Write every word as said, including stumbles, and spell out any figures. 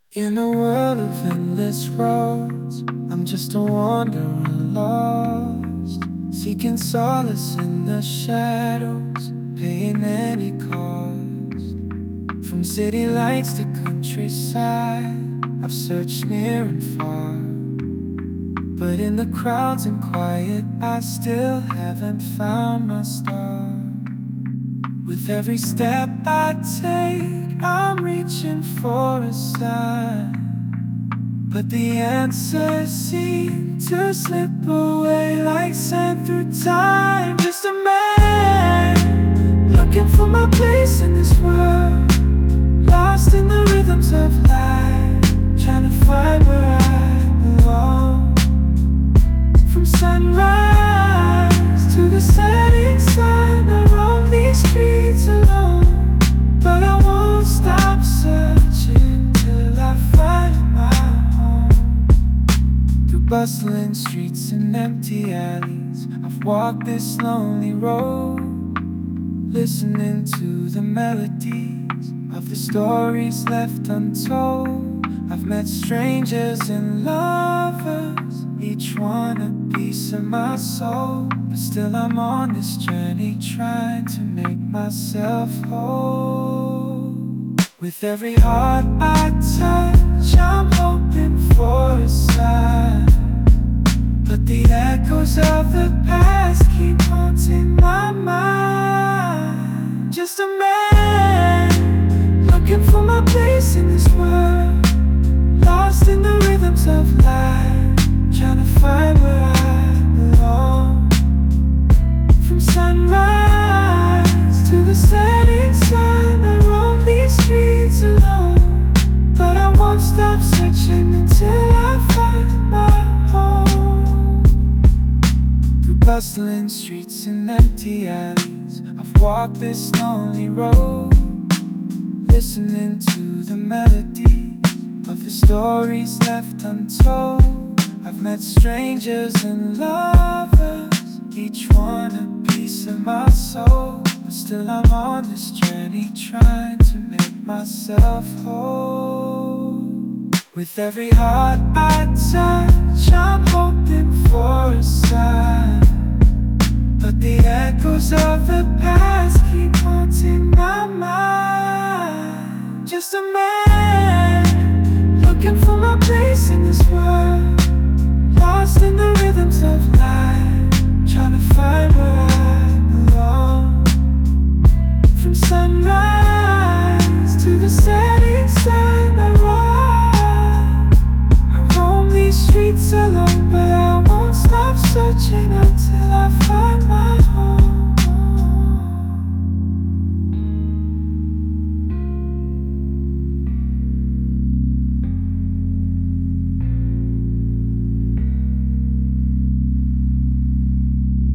In a world of endless roads, I'm just a wanderer lost, seeking solace in the shadows, paying any cost. From city lights to countryside, I've searched near and far, but in the crowds and quiet, I still haven't found my star. With every step I take, I'm reaching for a sign, but the answers seem to slip away like sand through time. Just a man looking for my place in this world, lost in the rhythms of life, trying to find where I belong. From sunrise to the setting sun, I roam these streets alone, but I won't stop searching till I find my home. Through bustling streets and empty alleys, I've walked this lonely road, listening to the melodies of the stories left untold. I've met strangers and lovers, each one a piece of my soul, but still I'm on this journey trying to make myself whole. With every heart I touch, I'm hoping for a sign, but the echoes of the past keep haunting my mind. Just a man looking for my place in this world, lost in the rhythms of life, trying to find where I belong. From sunrise to the setting sun, I roam these streets alone, but I won't stop searching until I find my home. Through bustling streets and empty alleys, I've walked this lonely road, listening to the melody of the stories left untold. I've met strangers and lovers, each one a piece of my soul, but still I'm on this journey trying to make myself whole. With every heart I touch, I'm hoping for a sign, but the echoes of the past keep haunting my mind. Just a man